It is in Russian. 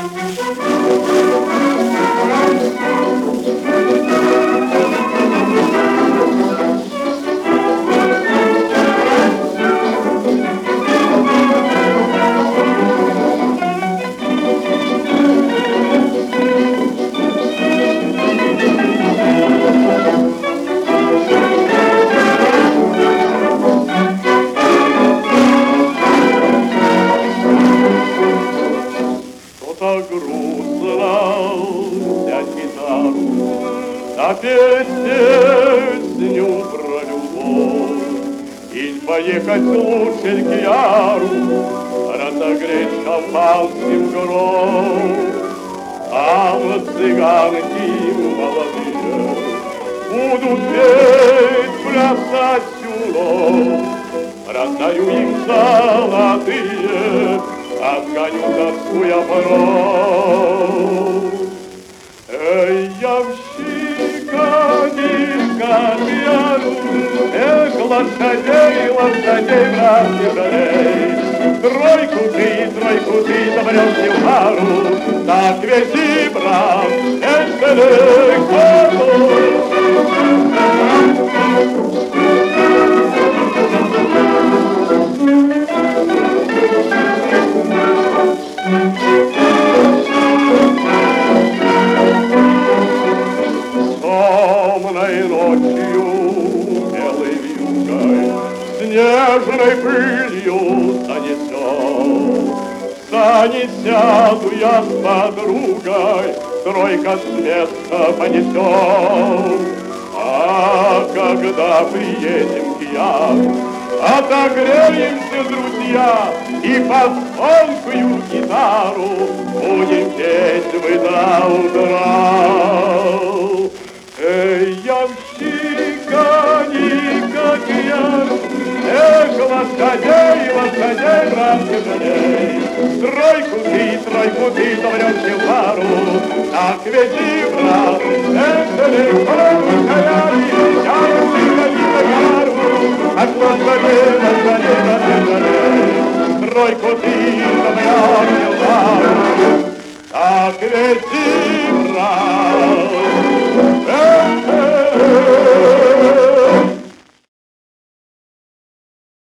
А песню про любовь или поехать лучше к Яру, разогреть шампанским гром. Там цыганки молодые будут петь, плясать сюлом. Раздаю им золотые, отгоню тоску я порой. Эй, ямщика, низко пьяну, эх, лошадей, брат, не жалей. Тройку ты, забрёшь в пару, так вези, брат, это легко. Темной ночью, белой вьюгой, снежной пылью занесет. В сани сяду я с подругой, тройка с места понесет. А когда приедем к Яру, отогреемся, друзья, и под звонкую гитару будем петь мы до утра. Эй, ямщика, как я, эх, лошадей, брат, не жалей. Тройку ты, забрёшь в пару, так вези, брат, это легко, тройку ты, забрёшь в пару, так вези.